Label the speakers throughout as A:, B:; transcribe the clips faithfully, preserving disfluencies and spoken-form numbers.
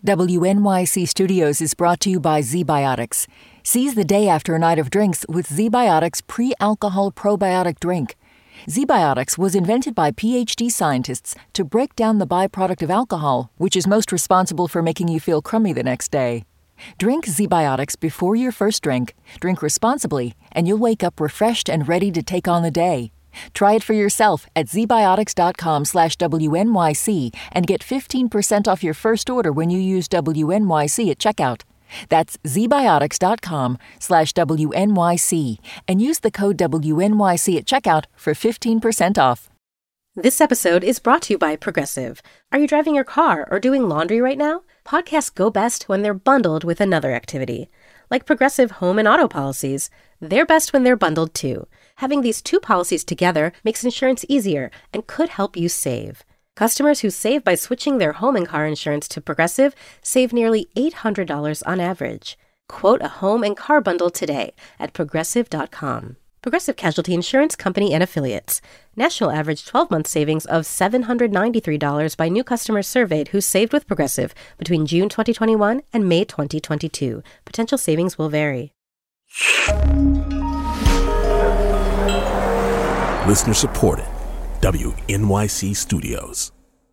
A: W N Y C Studios is brought to you by ZBiotics. Seize the day after a night of drinks with ZBiotics pre-alcohol probiotic drink. ZBiotics was invented by P H D scientists to break down the byproduct of alcohol, which is most responsible for making you feel crummy the next day. Drink ZBiotics before your first drink, drink responsibly, and you'll wake up refreshed and ready to take on the day. Try it for yourself at zbiotics.com slash WNYC and get fifteen percent off your first order when you use W N Y C at checkout. That's zbiotics.com slash WNYC and use the code W N Y C at checkout for fifteen percent off.
B: This episode is brought to you by Progressive. Are you driving your car or doing laundry right now? Podcasts go best when they're bundled with another activity. Like Progressive home and auto policies, they're best when they're bundled too. Having these two policies together makes insurance easier and could help you save. Customers who save by switching their home and car insurance to Progressive save nearly eight hundred dollars on average. Quote a home and car bundle today at progressive dot com. Progressive Casualty Insurance Company and Affiliates. National average twelve-month savings of seven hundred ninety-three dollars by new customers surveyed who saved with Progressive between June twenty twenty-one and May twenty twenty-two. Potential savings will vary.
C: Listener supported. W N Y C Studios.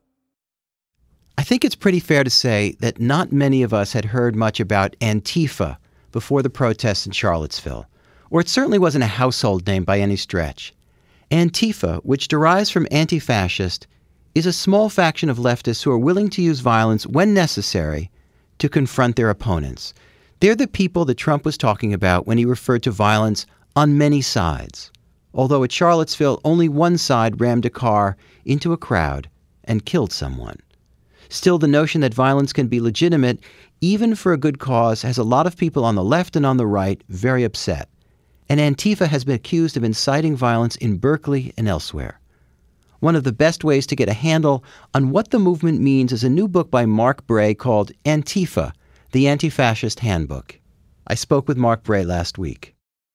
D: I think it's pretty fair to say that not many of us had heard much about Antifa before the protests in Charlottesville, or it certainly wasn't a household name by any stretch. Antifa, which derives from anti-fascist, is a small faction of leftists who are willing to use violence when necessary to confront their opponents. They're the people that Trump was talking about when he referred to violence on many sides. Although at Charlottesville, only one side rammed a car into a crowd and killed someone. Still, the notion that violence can be legitimate, even for a good cause, has a lot of people on the left and on the right very upset. And Antifa has been accused of inciting violence in Berkeley and elsewhere. One of the best ways to get a handle on what the movement means is a new book by Mark Bray called Antifa, the Anti-Fascist Handbook. I spoke with Mark Bray last week.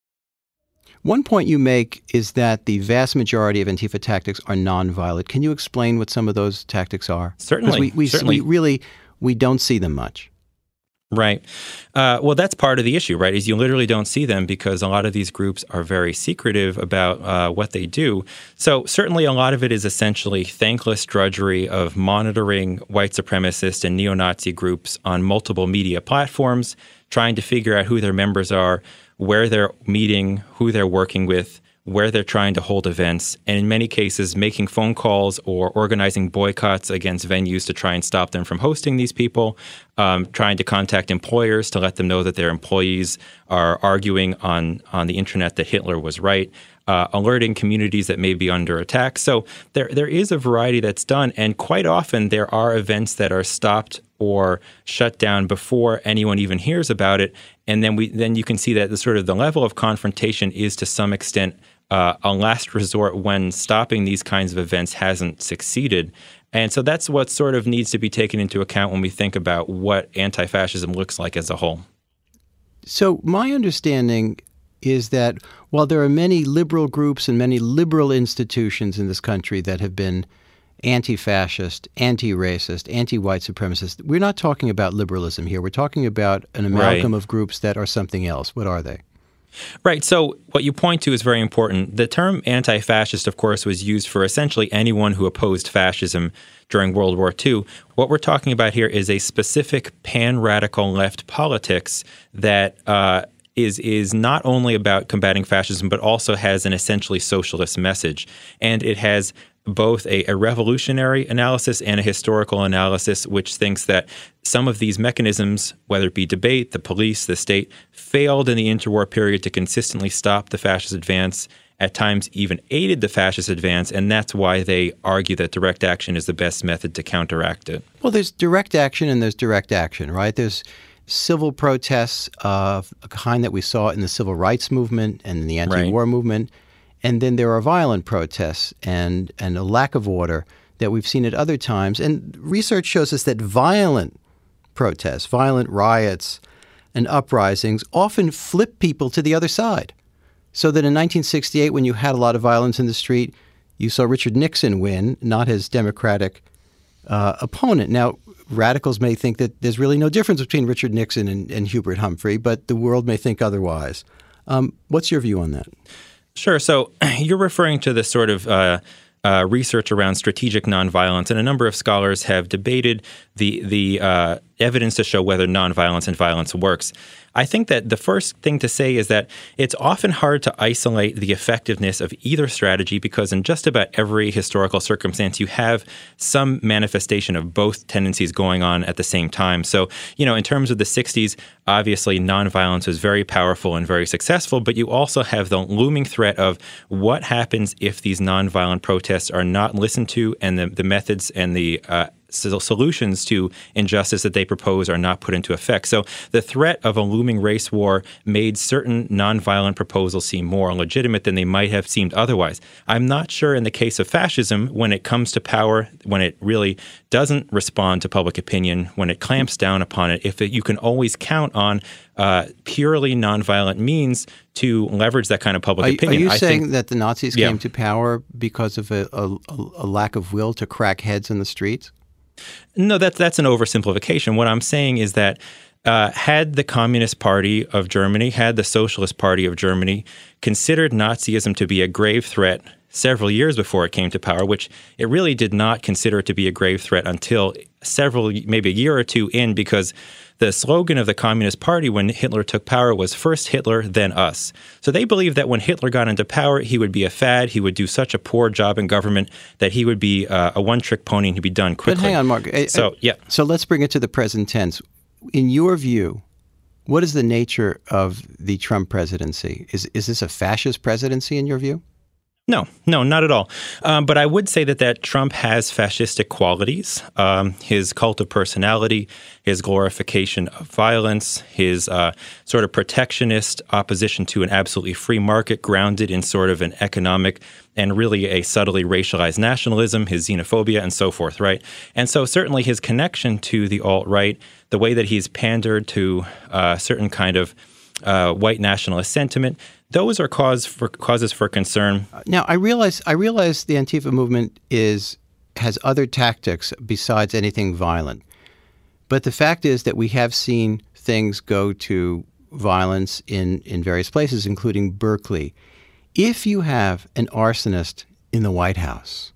D: One point you make is that the vast majority of Antifa tactics are nonviolent. Can you explain what some of those tactics are?
E: Certainly.
D: We, we,
E: certainly.
D: we really, we don't see them much.
E: Right. Uh, well, that's part of the issue, right, is you literally don't see them because a lot of these groups are very secretive about uh, what they do. So certainly a lot of it is essentially thankless drudgery of monitoring white supremacist and neo-Nazi groups on multiple media platforms, trying to figure out who their members are, where they're meeting, who they're working with, where they're trying to hold events, and in many cases making phone calls or organizing boycotts against venues to try and stop them from hosting these people, um, trying to contact employers to let them know that their employees are arguing on, on the internet that Hitler was right, uh, alerting communities that may be under attack. So there there is a variety that's done, and quite often there are events that are stopped or shut down before anyone even hears about it. And then we then you can see that the sort of the level of confrontation is to some extent uh, a last resort when stopping these kinds of events hasn't succeeded. And so that's what sort of needs to be taken into account when we think about what anti-fascism looks like as a whole.
D: So my understanding is that while there are many liberal groups and many liberal institutions in this country that have been anti-fascist, anti-racist, anti-white supremacist, we're not talking about liberalism here. We're talking about an amalgam
E: Right.
D: of groups that are something else. What are they?
E: Right. So what you point to is very important. The term anti-fascist, of course, was used for essentially anyone who opposed fascism during World War Two. What we're talking about here is a specific pan-radical left politics that uh, is is not only about combating fascism, but also has an essentially socialist message. And it has both a, a revolutionary analysis and a historical analysis, which thinks that some of these mechanisms, whether it be debate, the police, the state, failed in the interwar period to consistently stop the fascist advance, at times even aided the fascist advance, and that's why they argue that direct action is the best method to counteract it.
D: Well, there's direct action and there's direct action, right? There's civil protests of a kind that we saw in the civil rights movement and in the anti-war
E: Right.
D: movement. And then there are violent protests and, and a lack of order that we've seen at other times. And research shows us that violent protests, violent riots and uprisings often flip people to the other side. So that in nineteen sixty-eight, when you had a lot of violence in the street, you saw Richard Nixon win, not his Democratic uh, opponent. Now, radicals may think that there's really no difference between Richard Nixon and, and Hubert Humphrey, but the world may think otherwise. Um, what's your view on that?
E: Sure. So you're referring to the sort of uh, uh, research around strategic nonviolence, and a number of scholars have debated the the uh, evidence to show whether nonviolence and violence works. I think that the first thing to say is that it's often hard to isolate the effectiveness of either strategy because in just about every historical circumstance, you have some manifestation of both tendencies going on at the same time. So, you know, in terms of the sixties, obviously nonviolence was very powerful and very successful, but you also have the looming threat of what happens if these nonviolent protests are not listened to and the, the methods and the uh, solutions to injustice that they propose are not put into effect. So the threat of a looming race war made certain nonviolent proposals seem more legitimate than they might have seemed otherwise. I'm not sure in the case of fascism, when it comes to power, when it really doesn't respond to public opinion, when it clamps down upon it, if it, you can always count on uh, purely nonviolent means to leverage that kind of public
D: are,
E: opinion.
D: Are you
E: I
D: saying
E: think,
D: that the Nazis
E: yeah.
D: came to power because of a, a, a lack of will to crack heads in the streets?
E: No, that's that's an oversimplification. What I'm saying is that uh, had the Communist Party of Germany, had the Socialist Party of Germany considered Nazism to be a grave threat several years before it came to power, which it really did not consider it to be a grave threat until several, maybe a year or two in, because the slogan of the Communist Party when Hitler took power was first Hitler, then us. So they believed that when Hitler got into power, he would be a fad, he would do such a poor job in government that he would be uh, a one-trick pony and he'd be done quickly.
D: But hang on, Mark.
E: So, yeah.
D: So let's bring it to the present tense. In your view, what is the nature of the Trump presidency? Is is this a fascist presidency in your view?
E: No, no, not at all. Um, but I would say that, that Trump has fascistic qualities. Um, his cult of personality, his glorification of violence, his uh, sort of protectionist opposition to an absolutely free market grounded in sort of an economic and really a subtly racialized nationalism, his xenophobia and so forth, right? And so certainly his connection to the alt-right, the way that he's pandered to a uh, certain kind of uh, white nationalist sentiment, those are cause for causes for concern.
D: Now, I realize I realize the Antifa movement is has other tactics besides anything violent. But the fact is that we have seen things go to violence in, in various places, including Berkeley. If you have an arsonist in the White House,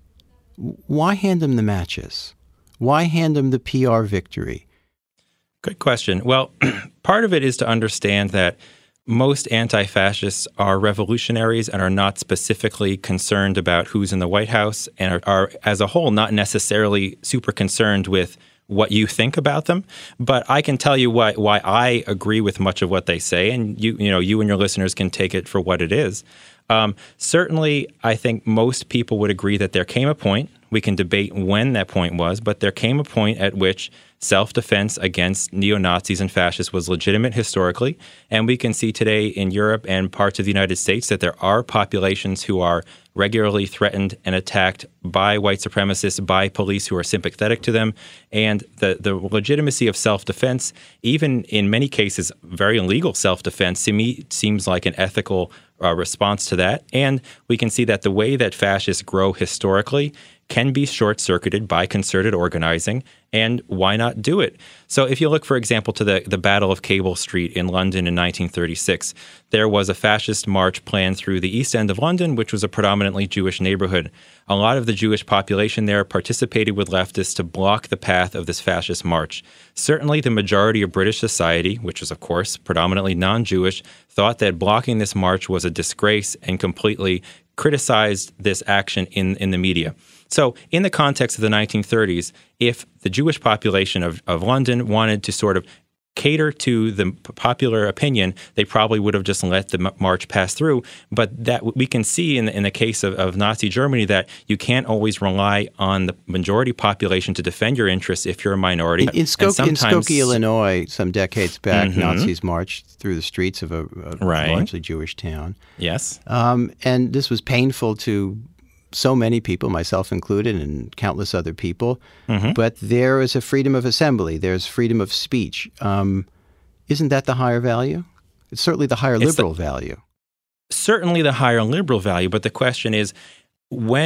D: why hand him the matches? Why hand him the P R victory?
E: Good question. Well, part of it is to understand that most anti-fascists are revolutionaries and are not specifically concerned about who's in the White House and are, are, as a whole, not necessarily super concerned with what you think about them. But I can tell you why why I agree with much of what they say, and you you know you and your listeners can take it for what it is. Um, certainly, I think most people would agree that there came a point, we can debate when that point was, but there came a point at which self-defense against neo-Nazis and fascists was legitimate historically. And we can see today in Europe and parts of the United States that there are populations who are regularly threatened and attacked by white supremacists, by police who are sympathetic to them. And the, the legitimacy of self-defense, even in many cases, very illegal self-defense, to me seems like an ethical uh, response to that. And we can see that the way that fascists grow historically can be short-circuited by concerted organizing, and why not do it? So if you look, for example, to the, the Battle of Cable Street in London in nineteen thirty-six, there was a fascist march planned through the East End of London, which was a predominantly Jewish neighborhood. A lot of the Jewish population there participated with leftists to block the path of this fascist march. Certainly the majority of British society, which was, of course, predominantly non-Jewish, thought that blocking this march was a disgrace and completely criticized this action in, in the media. So in the context of the nineteen thirties, if the Jewish population of, of London wanted to sort of cater to the popular opinion, they probably would have just let the march pass through. But that we can see in the, in the case of, of Nazi Germany that you can't always rely on the majority population to defend your interests if you're a minority.
D: In, in, Skokie, in Skokie, Illinois, some decades back, mm-hmm. Nazis marched through the streets of a, a
E: right.
D: largely Jewish town.
E: Yes.
D: Um, and this was painful to so many people, myself included, and countless other people. Mm-hmm. But there is a freedom of assembly. There's freedom of speech. Um, isn't that the higher value? It's certainly the higher
E: it's
D: liberal
E: the,
D: value.
E: Certainly the higher liberal value. But the question is, when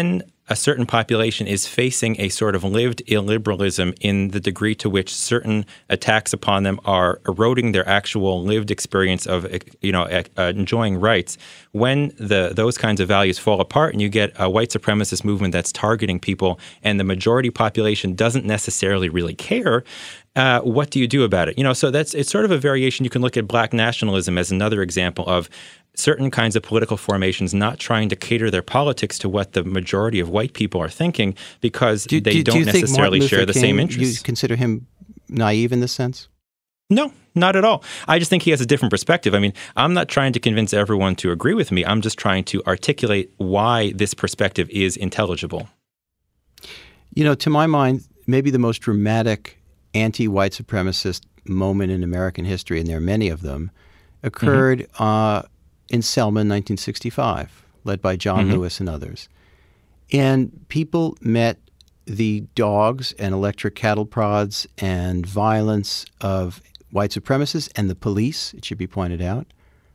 E: a certain population is facing a sort of lived illiberalism in the degree to which certain attacks upon them are eroding their actual lived experience of, you know, uh, enjoying rights. When the those kinds of values fall apart and you get a white supremacist movement that's targeting people and the majority population doesn't necessarily really care, uh, what do you do about it? You know, so that's it's sort of a variation. You can look at black nationalism as another example of certain kinds of political formations not trying to cater their politics to what the majority of white people are thinking because
D: do,
E: they
D: do,
E: don't
D: do
E: necessarily share the
D: King,
E: same interests.
D: You consider him naive in this sense?
E: No, not at all. I just think he has a different perspective. I mean, I'm not trying to convince everyone to agree with me. I'm just trying to articulate why this perspective is intelligible.
D: You know, to my mind, maybe the most dramatic anti-white supremacist moment in American history, and there are many of them, occurred mm-hmm. uh, in Selma in nineteen sixty-five, led by John mm-hmm. Lewis and others. And people met the dogs and electric cattle prods and violence of white supremacists and the police, it should be pointed out,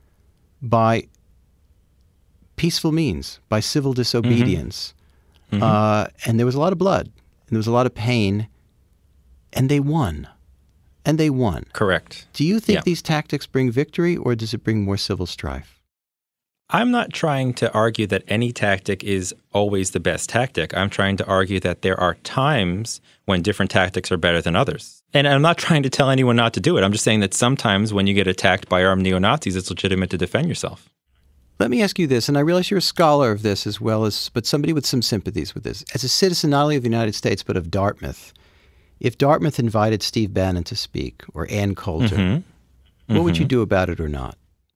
D: by peaceful means, by civil disobedience. Mm-hmm. Uh, and there was a lot of blood, and there was a lot of pain, and they won. And they won.
E: Correct.
D: Do you think
E: yeah.
D: these tactics bring victory, or does it bring more civil strife?
E: I'm not trying to argue that any tactic is always the best tactic. I'm trying to argue that there are times when different tactics are better than others. And I'm not trying to tell anyone not to do it. I'm just saying that sometimes when you get attacked by armed neo-Nazis, it's legitimate to defend yourself.
D: Let me ask you this, and I realize you're a scholar of this as well as, but somebody with some sympathies with this. As a citizen not only of the United States, but of Dartmouth, if Dartmouth invited Steve Bannon to speak, or Ann Coulter, mm-hmm. what mm-hmm. would you do about it or not?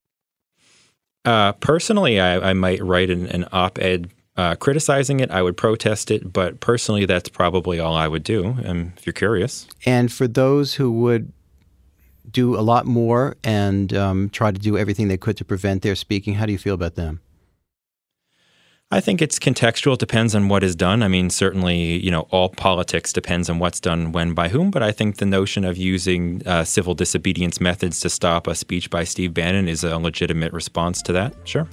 E: Uh, personally, I, I might write an, an op-ed uh, criticizing it. I would protest it, but personally, that's probably all I would do, um, if you're curious.
D: And for those who would do a lot more and um, try to do everything they could to prevent their speaking, how do you feel about them?
E: I think it's contextual. It depends on what is done. I mean, certainly, you know, all politics depends on what's done when by whom. But I think the notion of using uh, civil disobedience methods to stop a speech by Steve Bannon is a legitimate response to that. Sure.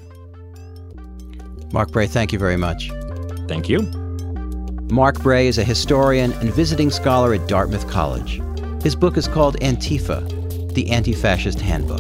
D: Mark Bray, thank you very much.
E: Thank you.
D: Mark Bray is a historian and visiting scholar at Dartmouth College. His book is called Antifa, the Anti-Fascist Handbook.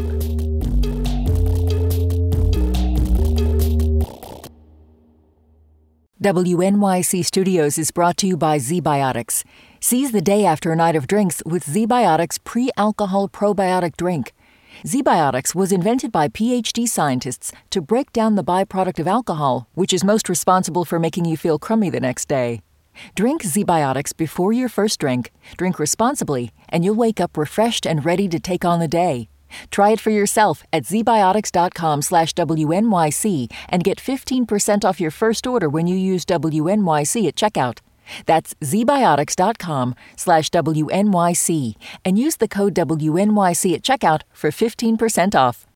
A: W N Y C Studios is brought to you by ZBiotics. Seize the day after a night of drinks with ZBiotics pre-alcohol probiotic drink. ZBiotics was invented by P H D scientists to break down the byproduct of alcohol, which is most responsible for making you feel crummy the next day. Drink ZBiotics before your first drink, drink responsibly, and you'll wake up refreshed and ready to take on the day. Try it for yourself at zbiotics.com slash WNYC and get fifteen percent off your first order when you use W N Y C at checkout. That's zbiotics.com slash WNYC and use the code W N Y C at checkout for fifteen percent off.